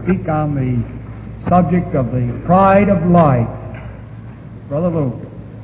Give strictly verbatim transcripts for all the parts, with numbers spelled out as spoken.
speak on the subject of the pride of life. Brother Luke.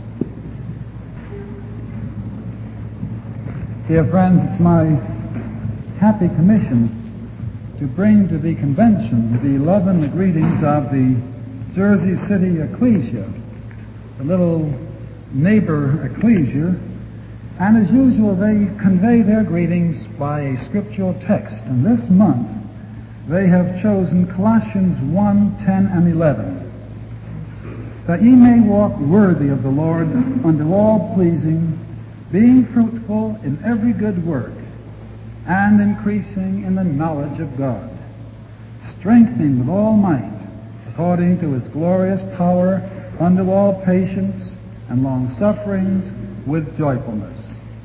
Dear friends, it's my happy commission to bring to the convention the love and the greetings of the Jersey City Ecclesia, the little neighbor ecclesia, and as usual they convey their greetings by a scriptural text. And this month they have chosen Colossians one, ten, and eleven. That ye may walk worthy of the Lord unto all pleasing, being fruitful in every good work, and increasing in the knowledge of God, strengthening with all might, according to his glorious power, unto all patience and long sufferings with joyfulness.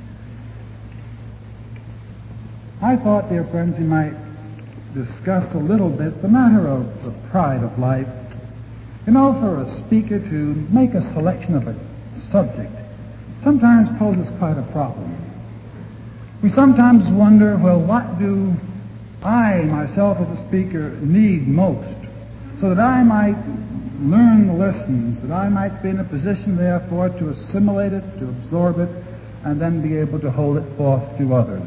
I thought, dear friends, we might discuss a little bit the matter of the pride of life. You know, for a speaker to make a selection of a subject sometimes poses quite a problem. We sometimes wonder, well, what do I, myself as a speaker, need most so that I might learn the lessons, that I might be in a position, therefore, to assimilate it, to absorb it, and then be able to hold it forth to others.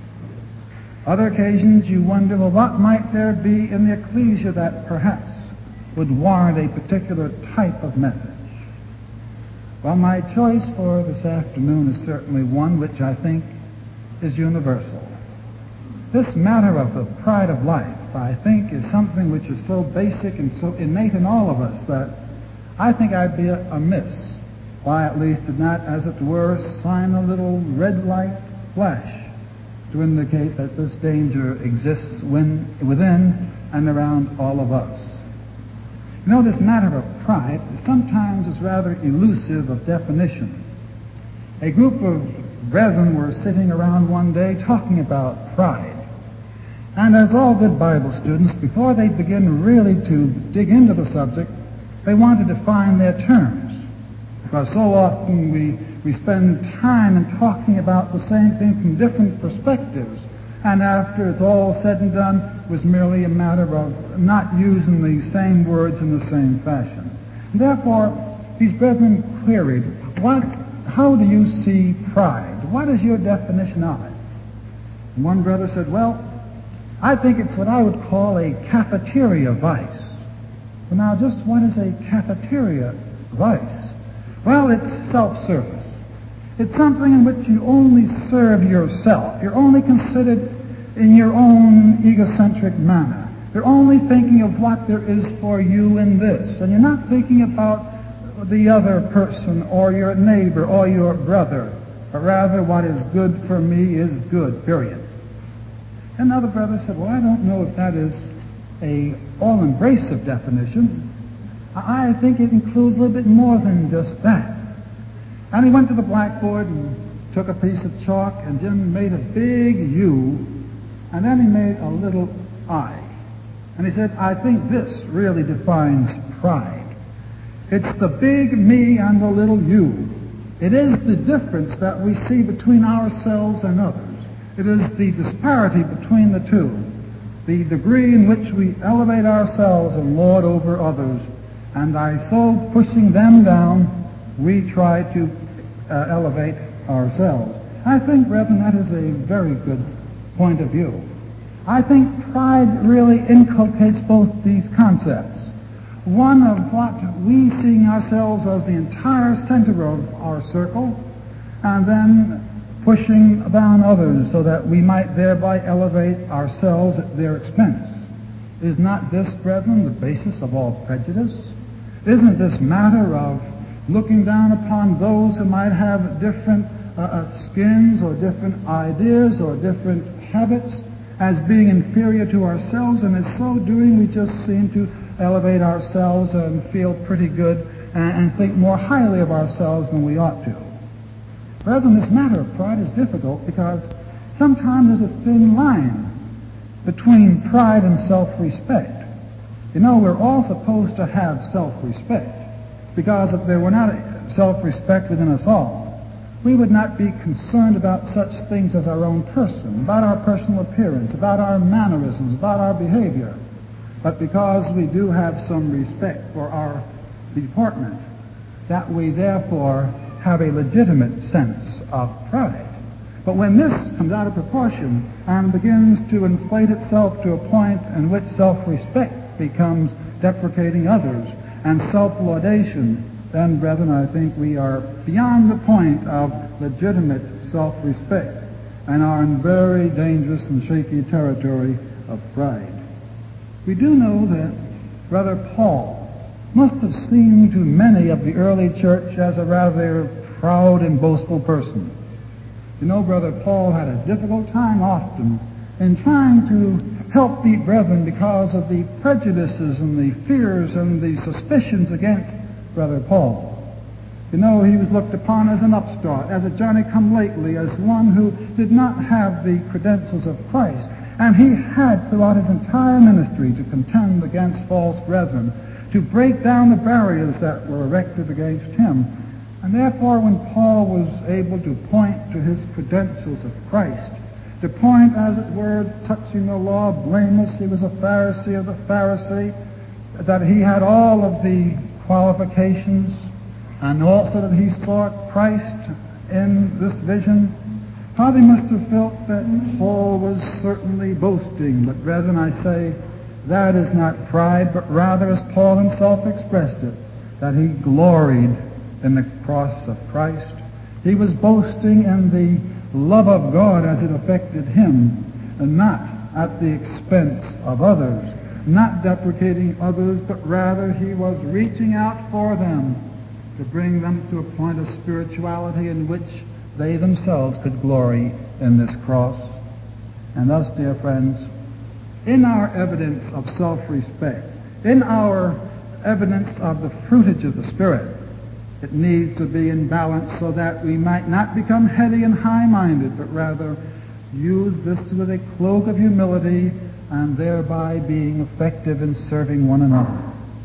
Other occasions you wonder, well, what might there be in the ecclesia that perhaps would warrant a particular type of message? Well, my choice for this afternoon is certainly one which I think is universal. This matter of the pride of life, I think, is something which is so basic and so innate in all of us that I think I'd be amiss if I at least did not, as it were, sign a little red light flash to indicate that this danger exists when, within and around all of us. You know, this matter of pride sometimes is rather elusive of definition. A group of brethren were sitting around one day talking about pride. And as all good Bible students, before they begin really to dig into the subject, they want to define their terms. Because so often we, we spend time in talking about the same thing from different perspectives. And after it's all said and done, it was merely a matter of not using the same words in the same fashion. And therefore, these brethren queried, what, how do you see pride? What is your definition of it? And one brother said, well, I think it's what I would call a cafeteria vice. Well, now, just what is a cafeteria vice? Well, it's self-service. It's something in which you only serve yourself. You're only considered in your own egocentric manner. You're only thinking of what there is for you in this. And you're not thinking about the other person or your neighbor or your brother. But rather, what is good for me is good, period. Another brother said, well, I don't know if that is a all-embracive definition. I think it includes a little bit more than just that. And he went to the blackboard and took a piece of chalk and Jim made a big U, and then he made a little I. And he said, I think this really defines pride. It's the big me and the little you. It is the difference that we see between ourselves and others. It is the disparity between the two, the degree in which we elevate ourselves and lord over others, and by so pushing them down, we try to uh, elevate ourselves. I think, brethren, that is a very good point of view. I think pride really inculcates both these concepts. One of what we seeing ourselves as the entire center of our circle, and then pushing down others so that we might thereby elevate ourselves at their expense. Is not this, brethren, the basis of all prejudice? Isn't this matter of looking down upon those who might have different uh, skins or different ideas or different habits as being inferior to ourselves, and in so doing we just seem to elevate ourselves and feel pretty good and, and think more highly of ourselves than we ought to? Brethren, this matter of pride is difficult because sometimes there's a thin line between pride and self-respect. You know, we're all supposed to have self-respect, because if there were not self-respect within us all, we would not be concerned about such things as our own person, about our personal appearance, about our mannerisms, about our behavior. but because we do have some respect for our deportment, that we therefore have a legitimate sense of pride. But when this comes out of proportion and begins to inflate itself to a point in which self-respect becomes deprecating others and self-laudation, then, brethren, I think we are beyond the point of legitimate self-respect and are in very dangerous and shaky territory of pride. We do know that Brother Paul must have seemed to many of the early church as a rather proud and boastful person. You know, Brother Paul had a difficult time often in trying to help the brethren because of the prejudices and the fears and the suspicions against Brother Paul. You know, he was looked upon as an upstart, as a Johnny-come-lately, as one who did not have the credentials of Christ. And he had, throughout his entire ministry, to contend against false brethren, to break down the barriers that were erected against him. And therefore, when Paul was able to point to his credentials of Christ, to point, as it were, touching the law, blameless, he was a Pharisee of the Pharisee, that he had all of the qualifications, and also that he saw Christ in this vision, how they must have felt that Paul was certainly boasting. But brethren, I say, that is not pride, but rather, as Paul himself expressed it, that he gloried in the cross of Christ. He was boasting in the love of God as it affected him, and not at the expense of others, not deprecating others, but rather he was reaching out for them to bring them to a point of spirituality in which they themselves could glory in this cross. And thus, dear friends, in our evidence of self-respect, in our evidence of the fruitage of the Spirit, it needs to be in balance so that we might not become heady and high-minded, but rather use this with a cloak of humility and thereby being effective in serving one another.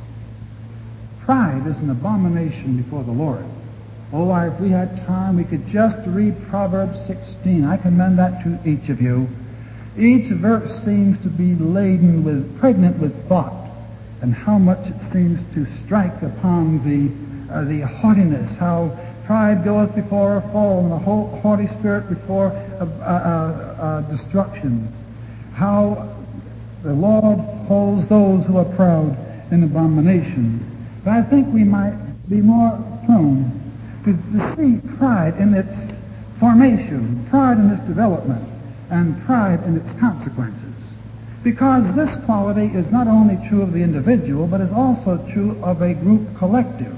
Pride is an abomination before the Lord. Oh, if we had time, we could just read Proverbs sixteen. I commend that to each of you. Each verse seems to be laden with, pregnant with thought, and how much it seems to strike upon the uh, the haughtiness, how pride goeth before a fall, and the whole haughty spirit before uh, uh, uh, destruction. How the Lord holds those who are proud in abomination. But I think we might be more prone to, to see pride in its formation, pride in its development, and pride in its consequences. Because this quality is not only true of the individual, but is also true of a group collective.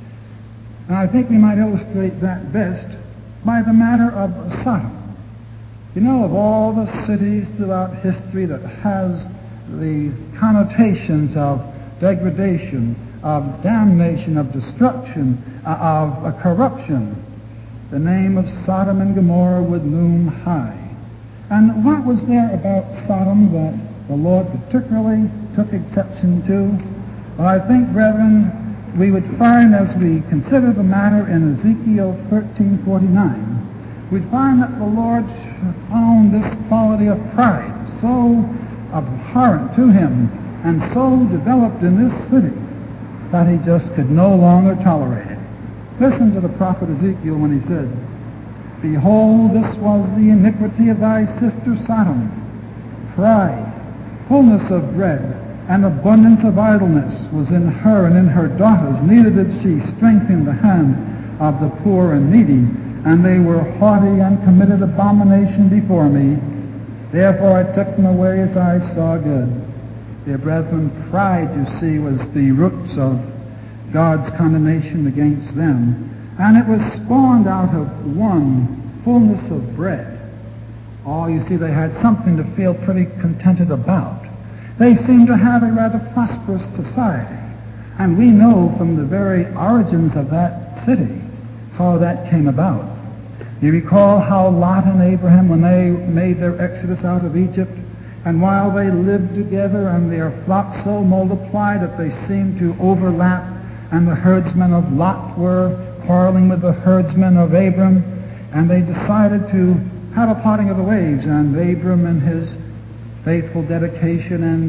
And I think we might illustrate that best by the matter of Sodom. You know, of all the cities throughout history that has the connotations of degradation, of damnation, of destruction, of uh, corruption, the name of Sodom and Gomorrah would loom high. And what was there about Sodom that the Lord particularly took exception to? Well, I think, brethren, we would find, as we consider the matter in Ezekiel thirteen forty-nine, we'd find that the Lord found this quality of pride so abhorrent to him and so developed in this city that he just could no longer tolerate it. Listen to the prophet Ezekiel when he said, "Behold, this was the iniquity of thy sister Sodom, pride, fullness of bread, and abundance of idleness was in her and in her daughters, neither did she strengthen the hand of the poor and needy, and they were haughty and committed abomination before me. Therefore I took them away as I saw good." Dear brethren, pride, you see, was the roots of God's condemnation against them. And it was spawned out of one, fullness of bread. Oh, you see, they had something to feel pretty contented about. They seemed to have a rather prosperous society. And we know from the very origins of that city how that came about. You recall how Lot and Abraham, when they made their exodus out of Egypt, and while they lived together and their flocks so multiplied that they seemed to overlap, and the herdsmen of Lot were quarreling with the herdsmen of Abram, and they decided to have a parting of the waves, and Abram in his faithful dedication and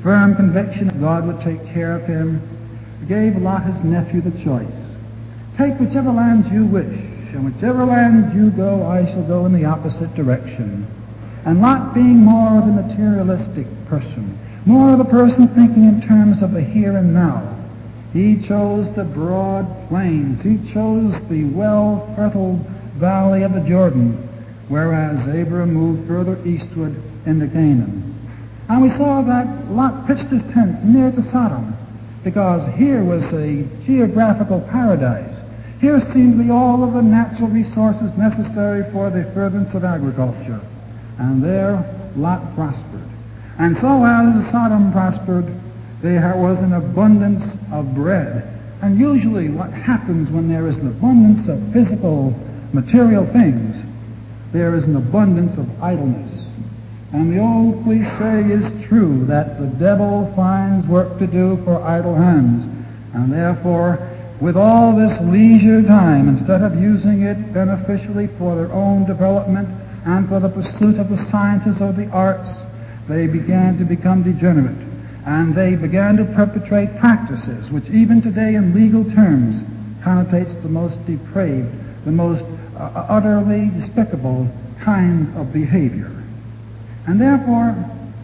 firm conviction that God would take care of him, gave Lot, his nephew, the choice. Take whichever land you wish, and whichever land you go, I shall go in the opposite direction. And Lot, being more of the materialistic person, more of the person thinking in terms of the here and now, he chose the broad plains. He chose the well-fertile valley of the Jordan, whereas Abraham moved further eastward into Canaan. And we saw that Lot pitched his tents near to Sodom, because here was a geographical paradise. Here seemed to be all of the natural resources necessary for the furtherance of agriculture. And there Lot prospered. And so as Sodom prospered, there was an abundance of bread. And usually what happens when there is an abundance of physical, material things, there is an abundance of idleness. And the old cliche is true that the devil finds work to do for idle hands. And therefore, with all this leisure time, instead of using it beneficially for their own development and for the pursuit of the sciences or the arts, they began to become degenerate. And they began to perpetrate practices which even today in legal terms connotates the most depraved, the most uh, utterly despicable kind of behavior. And therefore,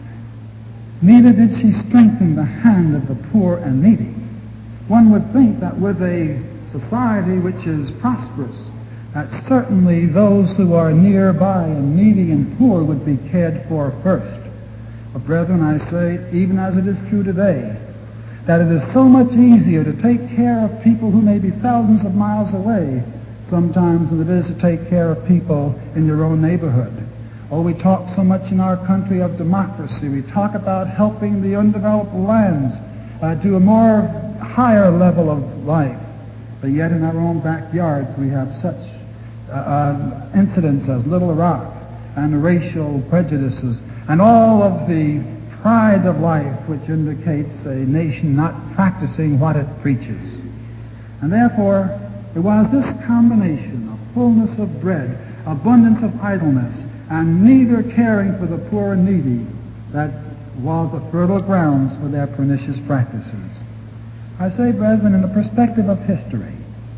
neither did she strengthen the hand of the poor and needy. One would think that with a society which is prosperous, that certainly those who are nearby and needy and poor would be cared for first. But brethren, I say, even as it is true today, that it is so much easier to take care of people who may be thousands of miles away sometimes than it is to take care of people in your own neighborhood. Oh, we talk so much in our country of democracy. We talk about helping the undeveloped lands uh, to a more higher level of life. But yet in our own backyards we have such uh, uh, incidents as Little Rock and racial prejudices and all of the pride of life which indicates a nation not practicing what it preaches. And therefore, it was this combination of fullness of bread, abundance of idleness, and neither caring for the poor and needy that was the fertile grounds for their pernicious practices. I say, brethren, in the perspective of history,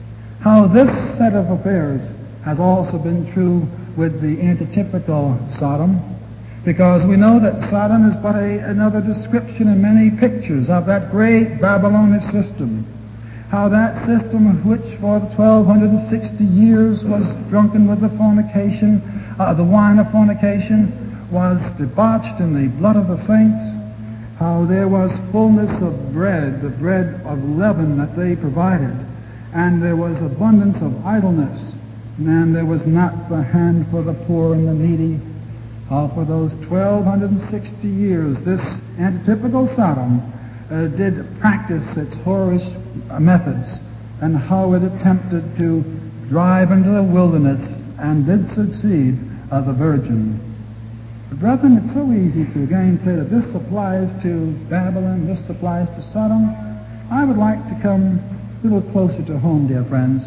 how this set of affairs has also been true with the antitypical Sodom, because we know that Sodom is but a, another description in many pictures of that great Babylonian system, how that system which for twelve sixty years was drunken with the fornication, uh, the wine of fornication, was debauched in the blood of the saints, how there was fullness of bread, the bread of leaven that they provided, and there was abundance of idleness, and there was not the hand for the poor and the needy. How for those twelve sixty years this antitypical Sodom uh, did practice its whorish methods, and how it attempted to drive into the wilderness and did succeed of the virgin. But brethren, it's so easy to again say that this applies to Babylon, this applies to Sodom. I would like to come a little closer to home, dear friends.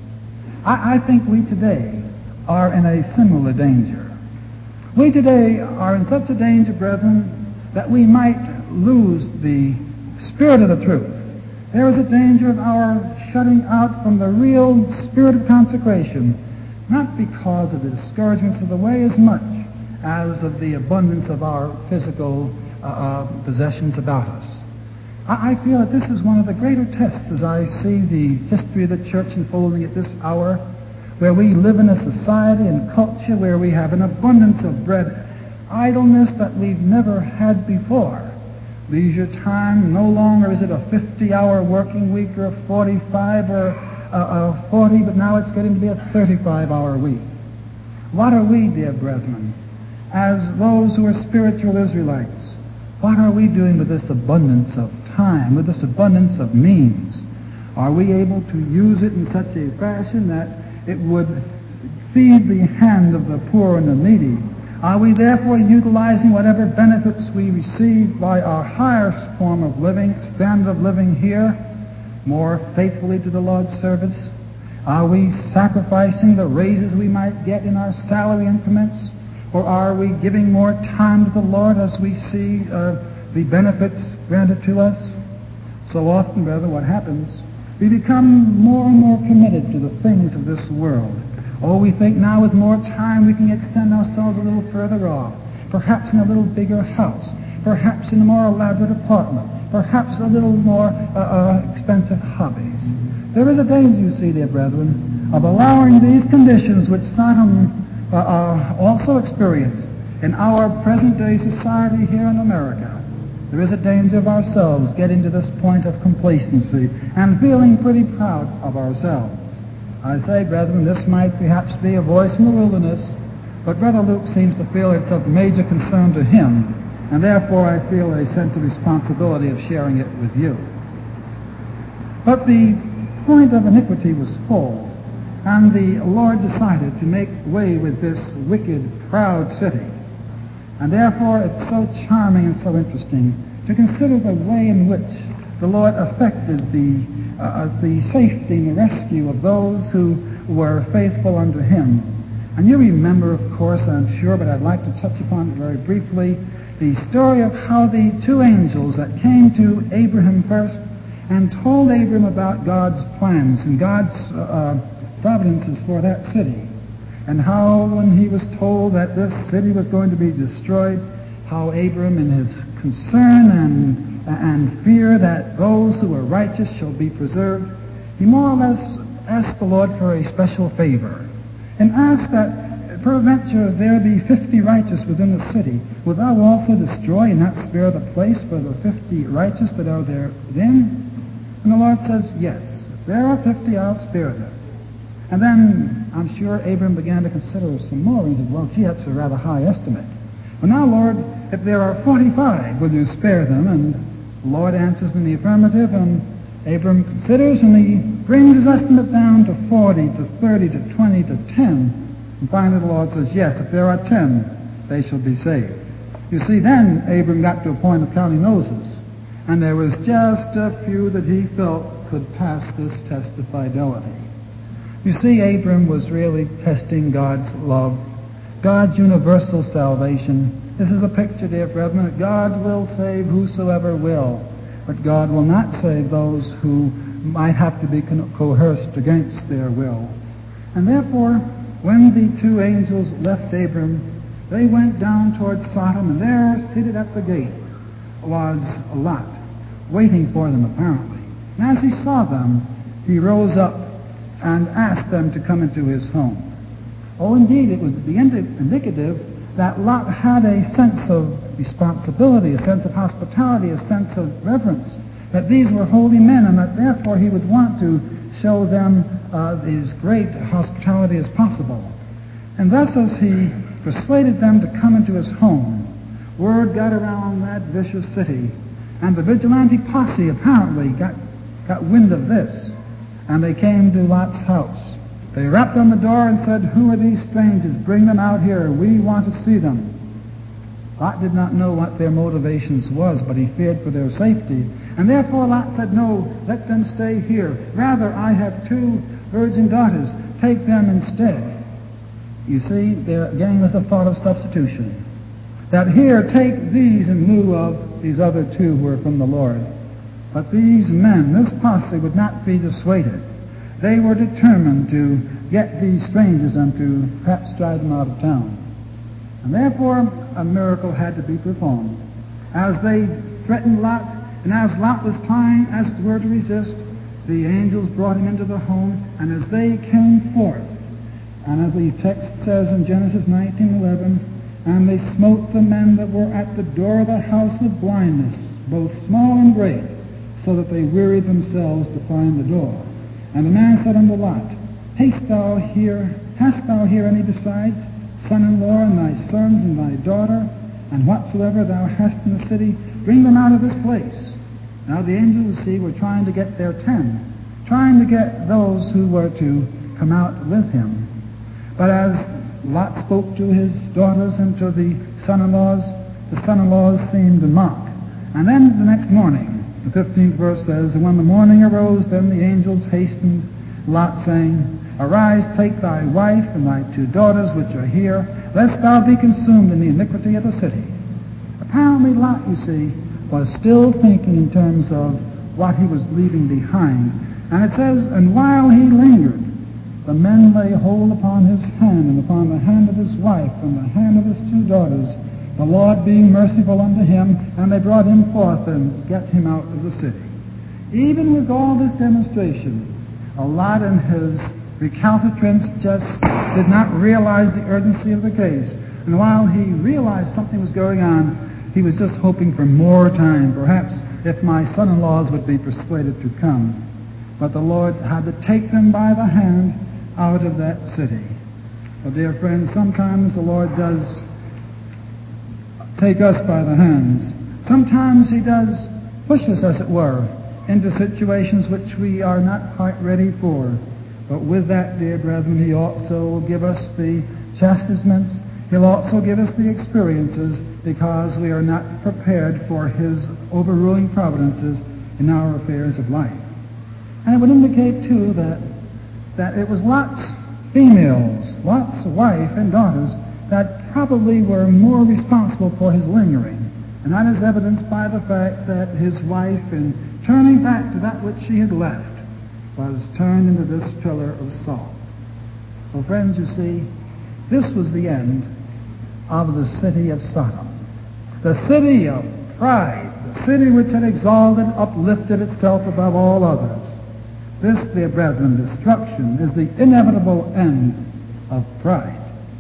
I, I think we today are in a similar danger. We today are in such a danger, brethren, that we might lose the spirit of the truth. There is a danger of our shutting out from the real spirit of consecration, not because of the discouragements of the way as much as of the abundance of our physical uh, uh, possessions about us. I, I feel that this is one of the greater tests as I see the history of the church unfolding at this hour, where we live in a society and culture where we have an abundance of bread, idleness that we've never had before. Leisure time, no longer is it a fifty-hour working week or a forty-five or a, a forty, but now it's getting to be a thirty-five-hour week. What are we, dear brethren, as those who are spiritual Israelites, what are we doing with this abundance of time, with this abundance of means? Are we able to use it in such a fashion that it would feed the hand of the poor and the needy? Are we therefore utilizing whatever benefits we receive by our higher form of living, standard of living here, more faithfully to the Lord's service? Are we sacrificing the raises we might get in our salary increments? Or are we giving more time to the Lord as we see uh, the benefits granted to us? So often, brother, what happens, we become more and more committed to the things of this world. Oh, we think now with more time we can extend ourselves a little further off, perhaps in a little bigger house, perhaps in a more elaborate apartment, perhaps a little more uh, uh, expensive hobbies. There is a danger, you see, dear brethren, of allowing these conditions which Sodom uh, uh, also experienced in our present-day society here in America. There is a danger of ourselves getting to this point of complacency and feeling pretty proud of ourselves. I say, brethren, this might perhaps be a voice in the wilderness, but Brother Luke seems to feel it's of major concern to him, and therefore I feel a sense of responsibility of sharing it with you. But the point of iniquity was full, and the Lord decided to make way with this wicked, proud city. And therefore it's so charming and so interesting to consider the way in which the Lord affected the, uh, the safety and the rescue of those who were faithful unto Him. And you remember, of course, I'm sure, but I'd like to touch upon it very briefly, the story of how the two angels that came to Abraham first and told Abraham about God's plans and God's uh, providences for that city, and how when he was told that this city was going to be destroyed, how Abraham in his concern and and fear that those who are righteous shall be preserved, he more or less asked the Lord for a special favor, and asked that peradventure there be fifty righteous within the city. Wilt thou also destroy and not spare the place for the fifty righteous that are there within? And the Lord says, yes, if there are fifty, I'll spare them. And then I'm sure Abraham began to consider some more. He said, well, gee, that's a rather high estimate. Well, now, Lord, if there are forty-five, will you spare them? And the Lord answers in the affirmative, and Abraham considers, and he brings his estimate down to forty, to thirty, to twenty, to ten. And finally the Lord says, yes, if there are ten, they shall be saved. You see, then Abraham got to a point of counting noses, and there was just a few that he felt could pass this test of fidelity. You see, Abram was really testing God's love, God's universal salvation. This is a picture, dear brethren, that God will save whosoever will, but God will not save those who might have to be coerced against their will. And therefore, when the two angels left Abram, they went down towards Sodom, and there, seated at the gate, was Lot, waiting for them apparently. And as he saw them, he rose up and asked them to come into his home. Oh, indeed, it was the indicative that Lot had a sense of responsibility, a sense of hospitality, a sense of reverence, that these were holy men, and that therefore he would want to show them uh, as great hospitality as possible. And thus, as he persuaded them to come into his home, word got around that vicious city, and the vigilante posse apparently got, got wind of this, and they came to Lot's house. They rapped on the door and said, who are these strangers? Bring them out here. We want to see them. Lot did not know what their motivations was, but he feared for their safety. And therefore Lot said, no, let them stay here. Rather, I have two virgin daughters. Take them instead. You see, there again was a thought of substitution. That here, take these in lieu of these other two who are from the Lord. But these men, this posse, would not be dissuaded. They were determined to get these strangers and to perhaps drive them out of town. And therefore, a miracle had to be performed. As they threatened Lot, and as Lot was trying, as it were, to resist, the angels brought him into the home, and as they came forth, and as the text says in Genesis nineteen eleven, and they smote the men that were at the door of the house with blindness, both small and great, so that they wearied themselves to find the door. And the man said unto Lot, Hast thou here, hast thou here any besides, son-in-law, and thy sons, and thy daughter, and whatsoever thou hast in the city, bring them out of this place. Now the angels, you see, were trying to get their ten, trying to get those who were to come out with him. But as Lot spoke to his daughters and to the son-in-laws, the son-in-laws seemed to mock. And then the next morning, the fifteenth verse says, And when the morning arose, then the angels hastened Lot, saying, Arise, take thy wife and thy two daughters which are here, lest thou be consumed in the iniquity of the city. Apparently Lot, you see, was still thinking in terms of what he was leaving behind. And it says, and while he lingered, the men lay hold upon his hand and upon the hand of his wife and the hand of his two daughters, the Lord being merciful unto him, and they brought him forth and get him out of the city. Even with all this demonstration, Lot in his recalcitrance just did not realize the urgency of the case. And while he realized something was going on, he was just hoping for more time, perhaps if my son-in-laws would be persuaded to come. But the Lord had to take them by the hand out of that city. Well, dear friends, sometimes the Lord does take us by the hands. Sometimes he does push us, as it were, into situations which we are not quite ready for. But with that, dear brethren, he also will give us the chastisements. He'll also give us the experiences, because we are not prepared for his overruling providences in our affairs of life. And it would indicate, too, that, that it was Lot's females, Lot's wife and daughters, that probably were more responsible for his lingering. And that is evidenced by the fact that his wife, in turning back to that which she had left, was turned into this pillar of salt. Well, friends, you see, this was the end of the city of Sodom. The city of pride, the city which had exalted, uplifted itself above all others. This, dear brethren, destruction is the inevitable end of pride.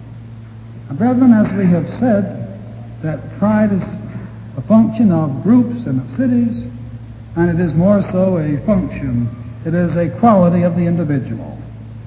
Now, brethren, as we have said, that pride is a function of groups and of cities, and it is more so a function, it is a quality of the individual.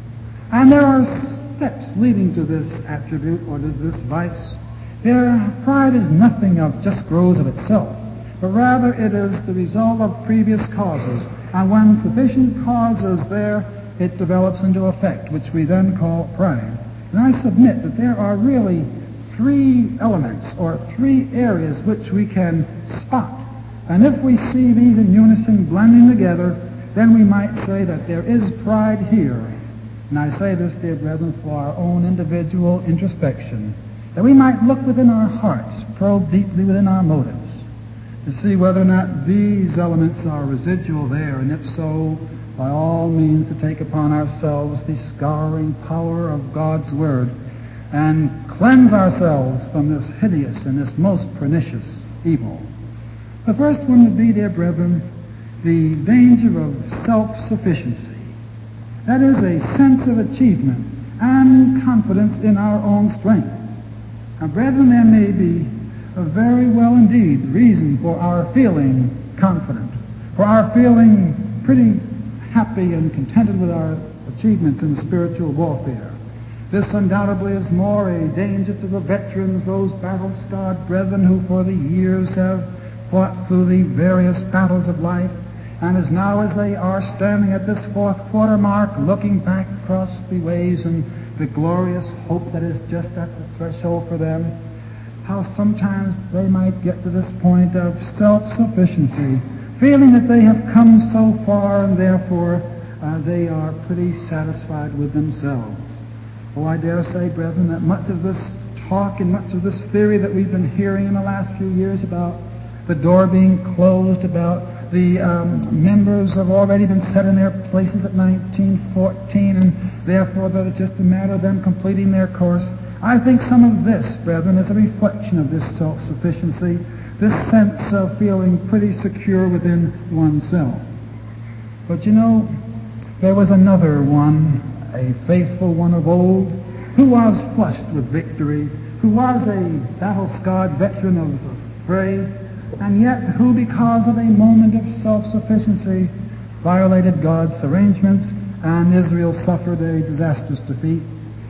And there are steps leading to this attribute or to this vice. Their pride is nothing of just grows of itself, but rather it is the result of previous causes. And when sufficient cause is there, it develops into effect, which we then call pride. And I submit that there are really three elements or three areas which we can spot. And if we see these in unison blending together, then we might say that there is pride here. And I say this, dear brethren, for our own individual introspection, that we might look within our hearts, probe deeply within our motives, to see whether or not these elements are residual there, and if so, by all means to take upon ourselves the scouring power of God's Word and cleanse ourselves from this hideous and this most pernicious evil. The first one would be, dear brethren, the danger of self-sufficiency. That is a sense of achievement and confidence in our own strength. Now, brethren, there may be a very well indeed reason for our feeling confident, for our feeling pretty happy and contented with our achievements in spiritual warfare. This undoubtedly is more a danger to the veterans, those battle-scarred brethren who for the years have fought through the various battles of life, and as now as they are standing at this fourth quarter mark, looking back across the ways and the glorious hope that is just at the threshold for them, how sometimes they might get to this point of self-sufficiency, feeling that they have come so far and therefore uh, they are pretty satisfied with themselves. Oh, I dare say, brethren, that much of this talk and much of this theory that we've been hearing in the last few years about the door being closed, about the um, members have already been set in their places at nineteen fourteen, and therefore that it's just a matter of them completing their course. I think some of this, brethren, is a reflection of this self-sufficiency, this sense of feeling pretty secure within oneself. But you know, there was another one, a faithful one of old, who was flushed with victory, who was a battle-scarred veteran of the fray, and yet who, because of a moment of self-sufficiency, violated God's arrangements, and Israel suffered a disastrous defeat.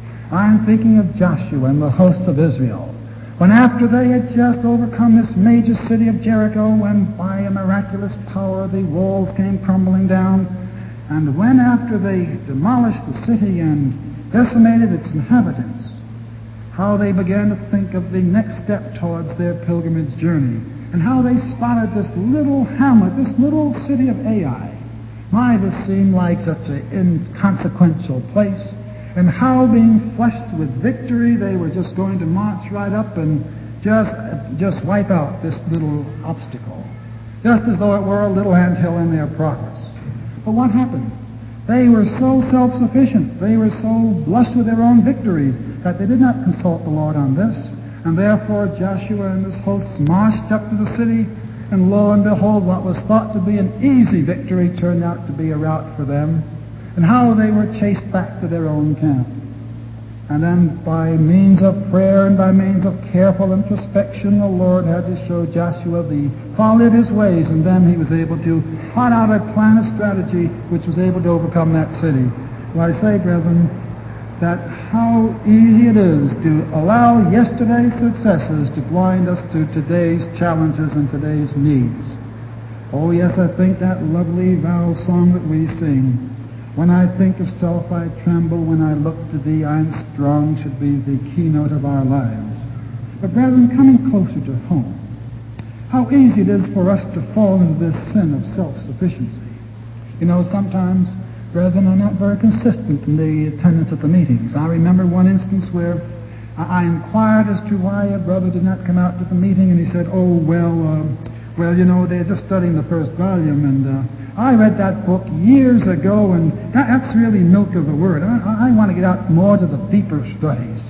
I'm thinking of Joshua and the hosts of Israel, when after they had just overcome this major city of Jericho, when by a miraculous power the walls came crumbling down, and when after they demolished the city and decimated its inhabitants, how they began to think of the next step towards their pilgrimage journey, and how they spotted this little hamlet, this little city of Ai. My, this seemed like such an inconsequential place, and how, being flushed with victory, they were just going to march right up and just, just wipe out this little obstacle. just as though it were a little anthill in their progress. But what happened? They were so self-sufficient, they were so blushed with their own victories, that they did not consult the Lord on this. And therefore Joshua and his hosts marched up to the city, and lo and behold, what was thought to be an easy victory turned out to be a rout for them, and how they were chased back to their own camp. And then by means of prayer and by means of careful introspection, the Lord had to show Joshua the folly of his ways, and then he was able to plot out a plan of strategy which was able to overcome that city. Well, I say, brethren, that how easy it is to allow yesterday's successes to blind us to today's challenges and today's needs. Oh, yes, I think that lovely vow song that we sing, "When I think of self, I tremble. When I look to thee, I am strong," should be the keynote of our lives. But brethren, coming closer to home, how easy it is for us to fall into this sin of self-sufficiency. You know, sometimes, brethren, I'm not very consistent in the attendance at the meetings. I remember one instance where I inquired as to why a brother did not come out to the meeting, and he said, "Oh, well, uh, well, you know, they're just studying the first volume, and uh, I read that book years ago, and that, that's really milk of the word. I, I, I want to get out more to the deeper studies."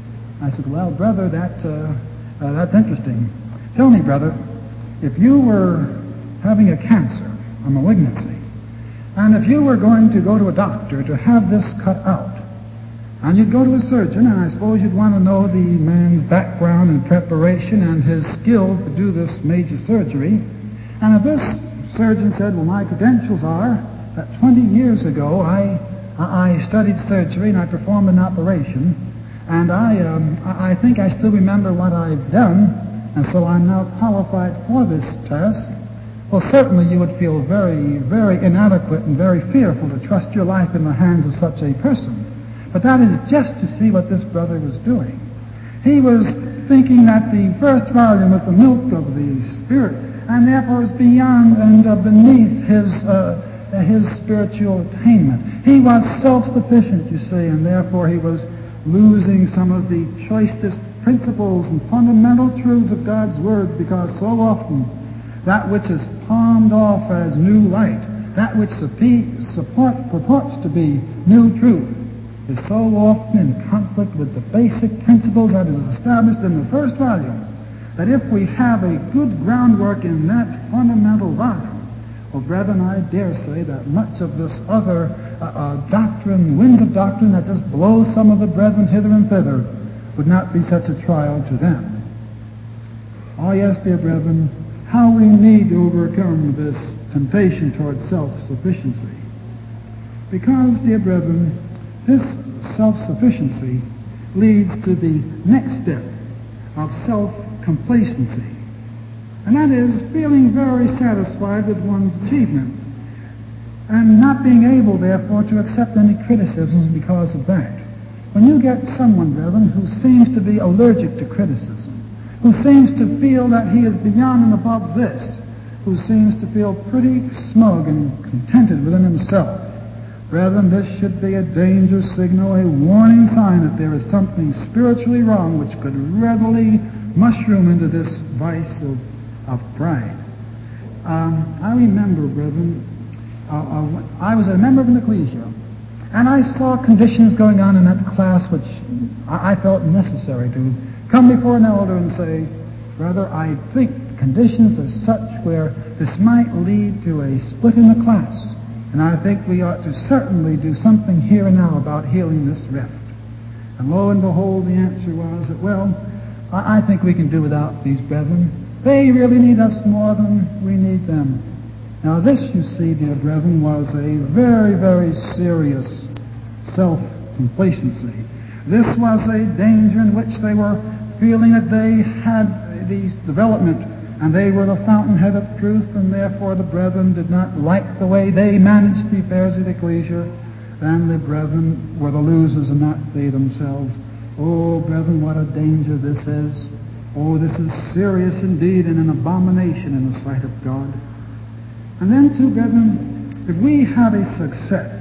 I said, "Well, brother, that uh, uh, that's interesting. Tell me, brother, if you were having a cancer, a malignancy, and if you were going to go to a doctor to have this cut out, and you'd go to a surgeon, and I suppose you'd want to know the man's background and preparation and his skill to do this major surgery, and if this surgeon said, 'Well, my credentials are that twenty years ago I I studied surgery and I performed an operation, and I um, I think I still remember what I've done, and so I'm now qualified for this task,' well, certainly you would feel very, very inadequate and very fearful to trust your life in the hands of such a person. But that is just to see what this brother was doing. He was thinking that the first volume was the milk of the Spirit, and therefore is beyond and uh, beneath his uh, his spiritual attainment. He was self-sufficient, you see, and therefore he was losing some of the choicest principles and fundamental truths of God's Word, because so often that which is palmed off as new light, that which support, purports to be new truth, is so often in conflict with the basic principles that is established in the first volume, that if we have a good groundwork in that fundamental volume, well, brethren, I dare say that much of this other uh, uh, doctrine, winds of doctrine that just blow some of the brethren hither and thither, would not be such a trial to them. Oh, yes, dear brethren, how we need to overcome this temptation towards self-sufficiency. Because, dear brethren, this self-sufficiency leads to the next step of self-complacency. And that is feeling very satisfied with one's achievement and not being able, therefore, to accept any criticisms because of that. When you get someone, brethren, who seems to be allergic to criticism, who seems to feel that he is beyond and above this, who seems to feel pretty smug and contented within himself, brethren, this should be a danger signal, a warning sign that there is something spiritually wrong which could readily mushroom into this vice of, of pride. Um, I remember, brethren, uh, uh, I was a member of an ecclesia, and I saw conditions going on in that class which I, I felt necessary to come before an elder and say, "Brother, I think conditions are such where this might lead to a split in the class, and I think we ought to certainly do something here and now about healing this rift." And lo and behold, the answer was that, well, I, I think we can do without these brethren. They really need us more than we need them. Now this, you see, dear brethren, was a very, very serious self-complacency. This was a danger in which they were feeling that they had these development, and they were the fountainhead of truth, and therefore the brethren did not like the way they managed the affairs of the ecclesia, then the brethren were the losers and not they themselves. Oh, brethren, what a danger this is. Oh, this is serious indeed and an abomination in the sight of God. And then, too, brethren, if we have a success,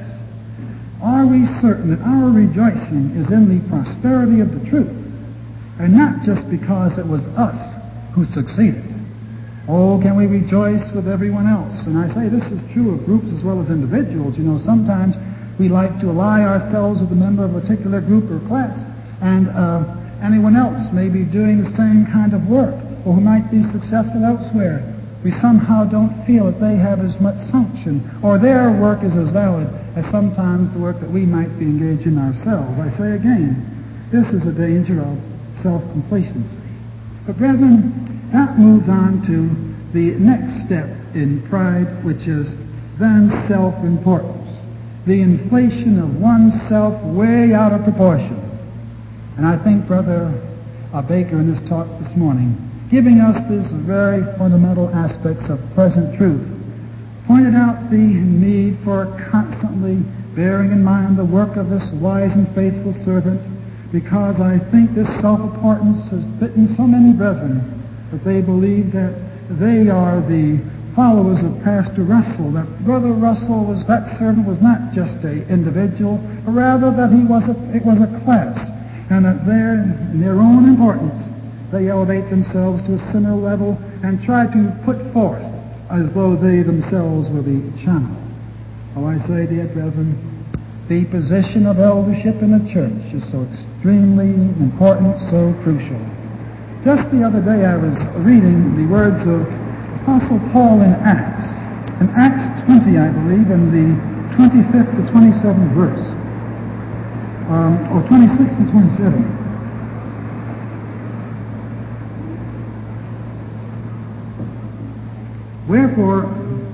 are we certain that our rejoicing is in the prosperity of the truth, and not just because it was us who succeeded? Oh, can we rejoice with everyone else? And I say this is true of groups as well as individuals. You know, sometimes we like to ally ourselves with a member of a particular group or class, and uh, anyone else may be doing the same kind of work, or who might be successful elsewhere. We somehow don't feel that they have as much sanction, or their work is as valid as sometimes the work that we might be engaged in ourselves. I say again, this is a danger of self-complacency. But brethren, that moves on to the next step in pride, which is then self-importance. The inflation of oneself way out of proportion. And I think Brother uh, Baker in his talk this morning, giving us these very fundamental aspects of present truth, pointed out the need for constantly bearing in mind the work of this wise and faithful servant, because I think this self-importance has bitten so many brethren that they believe that they are the followers of Pastor Russell, that Brother Russell was, that servant was not just an individual, but rather that he was a, it was a class, and that they're, in their own importance, they elevate themselves to a similar level and try to put forth as though they themselves were the channel. Oh, I say, dear brethren, the position of eldership in the church is so extremely important, so crucial. Just the other day I was reading the words of Apostle Paul in Acts. In Acts twenty, I believe, in the twenty-fifth to twenty-seventh verse. Um, or twenty-sixth and twenty-seventh. Wherefore,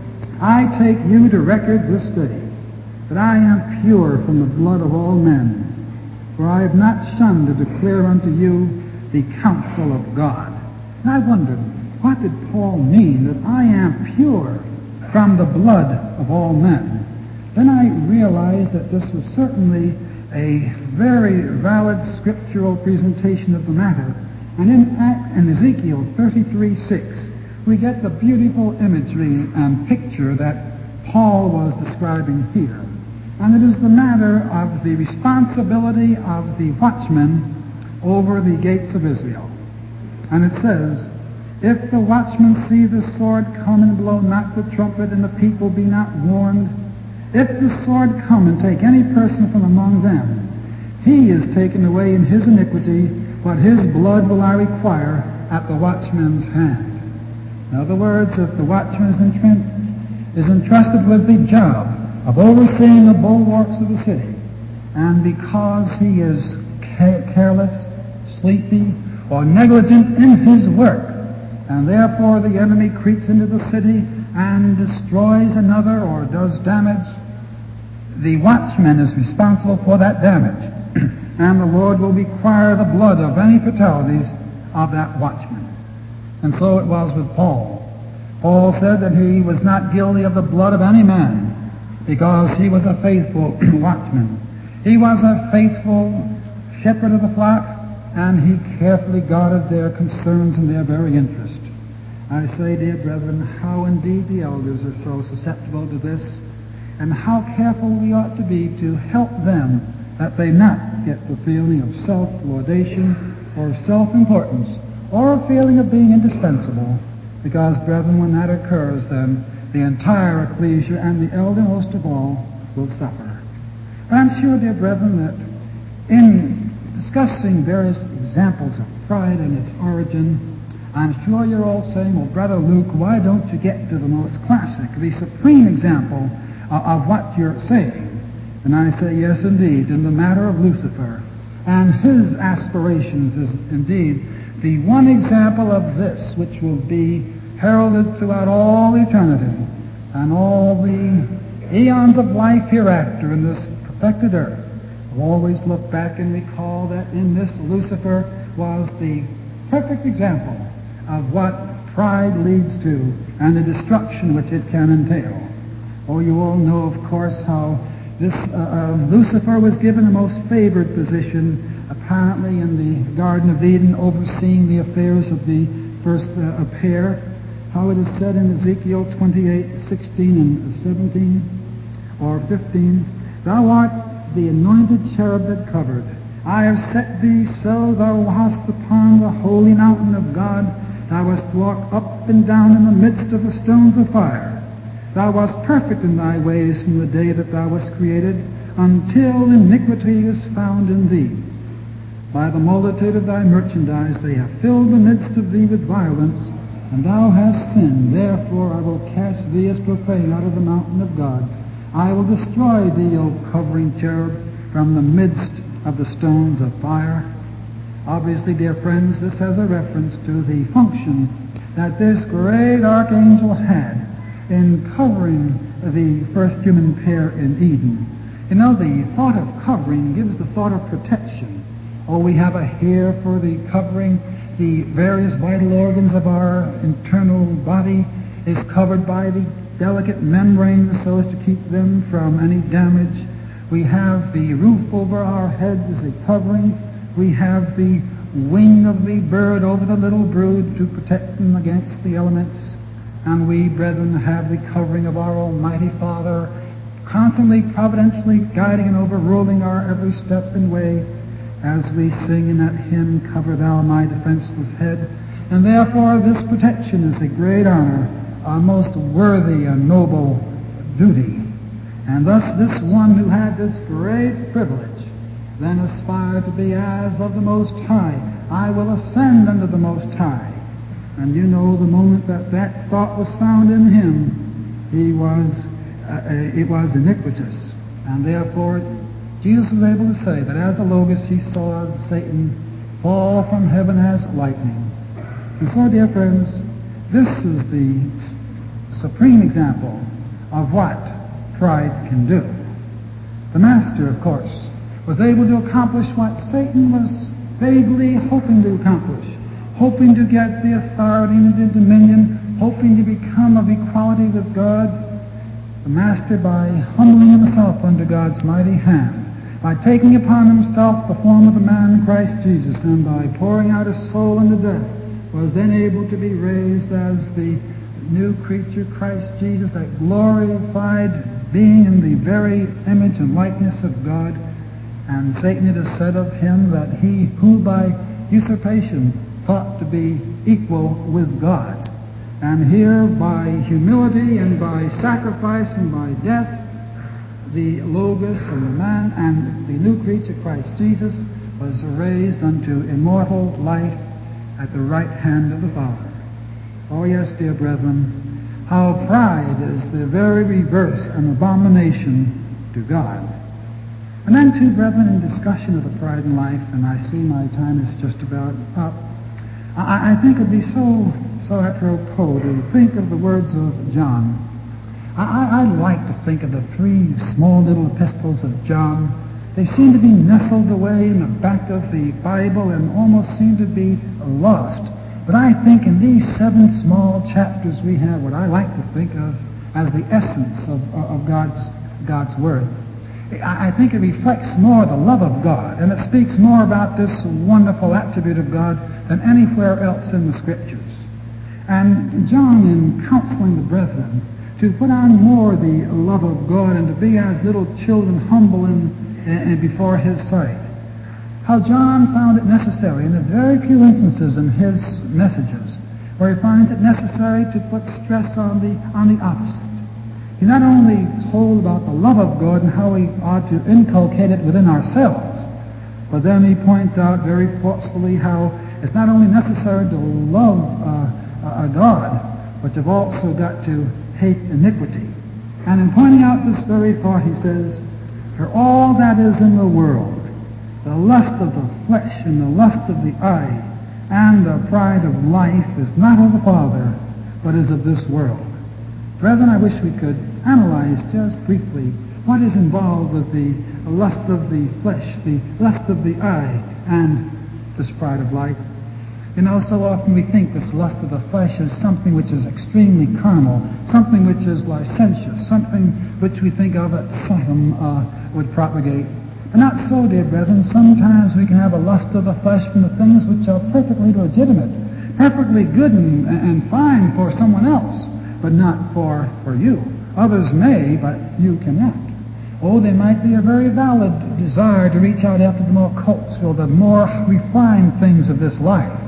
I take you to record this day, that I am pure from the blood of all men, for I have not shunned to declare unto you the counsel of God. And I wondered, what did Paul mean that I am pure from the blood of all men? Then I realized that this was certainly a very valid scriptural presentation of the matter. And in, in Ezekiel thirty-three six, we get the beautiful imagery and picture that Paul was describing here. And it is the matter of the responsibility of the watchman over the gates of Israel. And it says, if the watchman see the sword come and blow not the trumpet, and the people be not warned, if the sword come and take any person from among them, he is taken away in his iniquity, but his blood will I require at the watchman's hand. In other words, if the watchman is, entr- is entrusted with the job of overseeing the bulwarks of the city, and because he is ca- careless, sleepy, or negligent in his work, and therefore the enemy creeps into the city and destroys another or does damage, the watchman is responsible for that damage. And the Lord will require the blood of any fatalities of that watchman. And so it was with Paul. Paul said that he was not guilty of the blood of any man because he was a faithful watchman. He was a faithful shepherd of the flock, and he carefully guarded their concerns and their very interest. I say, dear brethren, how indeed the elders are so susceptible to this, and how careful we ought to be to help them that they not get the feeling of self-laudation or self-importance or a feeling of being indispensable, because, brethren, when that occurs, then the entire ecclesia and the elder most of all will suffer. But I'm sure, dear brethren, that in discussing various examples of pride and its origin, I'm sure you're all saying, well, Brother Luke, why don't you get to the most classic, the supreme example uh, of what you're saying? And I say, yes, indeed, in the matter of Lucifer. And his aspirations is indeed the one example of this which will be heralded throughout all eternity and all the eons of life hereafter in this perfected earth. We'll always look back and recall that in this Lucifer was the perfect example of what pride leads to and the destruction which it can entail. Oh, you all know, of course, how this uh, uh, Lucifer was given a most favored position, apparently in the Garden of Eden, overseeing the affairs of the first uh, pair. How it is said in Ezekiel twenty-eight, sixteen and seventeen, or fifteen, thou art the anointed cherub that covered. I have set thee so thou wast upon the holy mountain of God. Thou wast walk up and down in the midst of the stones of fire. Thou wast perfect in thy ways from the day that thou wast created, until iniquity is found in thee. By the multitude of thy merchandise they have filled the midst of thee with violence, and thou hast sinned. Therefore I will cast thee as profane out of the mountain of God. I will destroy thee, O covering cherub, from the midst of the stones of fire. Obviously, dear friends, this has a reference to the function that this great archangel had in covering the first human pair in Eden. You know, the thought of covering gives the thought of protection. Oh, we have a hair for the covering. The various vital organs of our internal body is covered by the delicate membranes so as to keep them from any damage. We have the roof over our heads as a covering. We have the wing of the bird over the little brood to protect them against the elements. And we, brethren, have the covering of our Almighty Father, constantly, providentially guiding and overruling our every step and way, as we sing in that hymn, Cover Thou My Defenseless Head. And therefore this protection is a great honor, a most worthy and noble duty. And thus this one who had this great privilege then aspired to be as of the Most High. I will ascend unto the Most High. And you know, the moment that that thought was found in him, he was, uh, it was iniquitous. And therefore Jesus was able to say that as the Logos he saw Satan fall from heaven as lightning. And so, dear friends, this is the supreme example of what pride can do. The Master, of course, was able to accomplish what Satan was vaguely hoping to accomplish, hoping to get the authority and the dominion, hoping to become of equality with God. The Master, by humbling himself under God's mighty hand, by taking upon himself the form of the man Christ Jesus, and by pouring out his soul unto death, was then able to be raised as the new creature, Christ Jesus, that glorified being in the very image and likeness of God. And Satan, it is said of him that he who by usurpation thought to be equal with God, and here by humility and by sacrifice and by death, the Logos and the man and the new creature Christ Jesus was raised unto immortal life at the right hand of the Father. Oh yes, dear brethren, how pride is the very reverse and abomination to God. And then, too, brethren, in discussion of the pride in life, and I see my time is just about up, I, I think it would be so, so apropos to think of the words of John. I, I like to think of the three small little epistles of John. They seem to be nestled away in the back of the Bible and almost seem to be lost. But I think in these seven small chapters we have what I like to think of as the essence of, of God's, God's Word. I think it reflects more the love of God, and it speaks more about this wonderful attribute of God than anywhere else in the Scriptures. And John, in counseling the brethren to put on more the love of God and to be as little children humble in, in, before His sight, how John found it necessary, and there's very few instances in his messages where he finds it necessary to put stress on the on the opposite. He not only told about the love of God and how we ought to inculcate it within ourselves, but then he points out very forcefully how it's not only necessary to love uh, a God, but you've also got to hate iniquity. And in pointing out this very thought, he says, for all that is in the world, the lust of the flesh and the lust of the eye and the pride of life is not of the Father, but is of this world. Brethren, I wish we could analyze just briefly what is involved with the lust of the flesh, the lust of the eye, and this pride of life. You know, so often we think this lust of the flesh is something which is extremely carnal, something which is licentious, something which we think of that Sodom uh, would propagate. But not so, dear brethren. Sometimes we can have a lust of the flesh from the things which are perfectly legitimate, perfectly good and, and fine for someone else, but not for, for you. Others may, but you cannot. Oh, there might be a very valid desire to reach out after the more cultural, the more refined things of this life.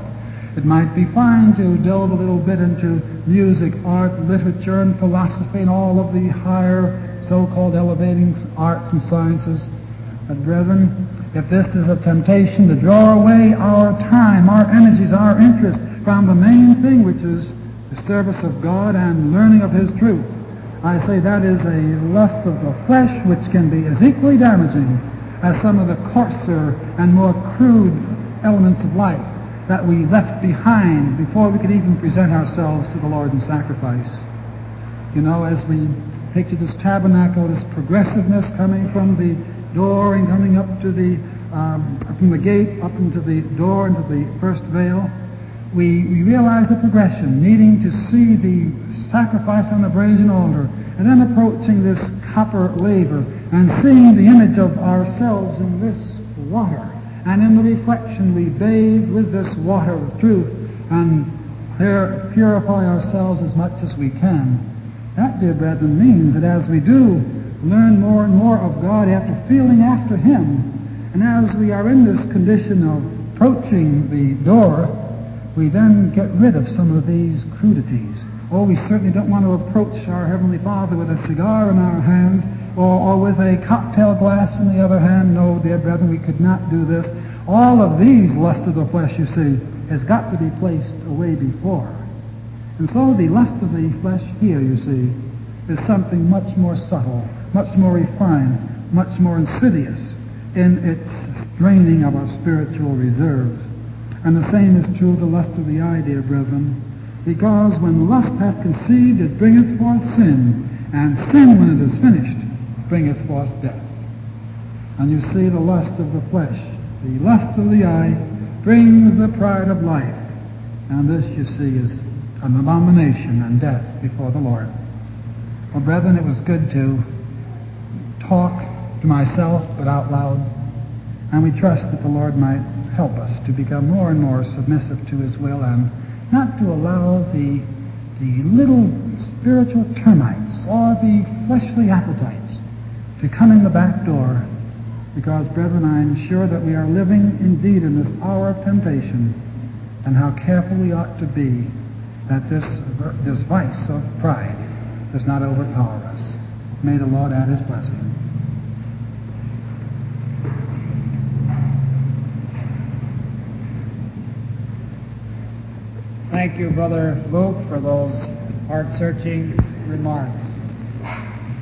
It might be fine to delve a little bit into music, art, literature, and philosophy, and all of the higher so-called elevating arts and sciences. But brethren, if this is a temptation to draw away our time, our energies, our interest from the main thing, which is the service of God and learning of His truth, I say that is a lust of the flesh which can be as equally damaging as some of the coarser and more crude elements of life that we left behind before we could even present ourselves to the Lord in sacrifice. You know, as we picture this tabernacle, this progressiveness coming from the door and coming up to the um, from the gate up into the door into the first veil, we, we realize the progression, needing to see the sacrifice on the brazen altar, and then approaching this copper laver and seeing the image of ourselves in this water. And in the reflection we bathe with this water of truth and there purify ourselves as much as we can. That, dear brethren, means that as we do learn more and more of God after feeling after Him, and as we are in this condition of approaching the door, we then get rid of some of these crudities. Oh, we certainly don't want to approach our Heavenly Father with a cigar in our hands or, or with a cocktail glass in the other hand. No, dear brethren, we could not do this. All of these lusts of the flesh, you see, has got to be placed away before. And so the lust of the flesh here, you see, is something much more subtle, much more refined, much more insidious in its straining of our spiritual reserves. And the same is true of the lust of the eye, dear brethren, because when lust hath conceived, it bringeth forth sin, and sin, when it is finished, bringeth forth death. And you see, the lust of the flesh, the lust of the eye, brings the pride of life. And this, you see, is an abomination and death before the Lord. Well, brethren, it was good to talk to myself, but out loud. And we trust that the Lord might help us to become more and more submissive to His will and not to allow the, the little spiritual termites or the fleshly appetites to come in the back door. Because, brethren, I am sure that we are living indeed in this hour of temptation, and how careful we ought to be that this, this vice of pride does not overpower us. May the Lord add His blessing. Thank you, Brother Luke, for those heart-searching remarks.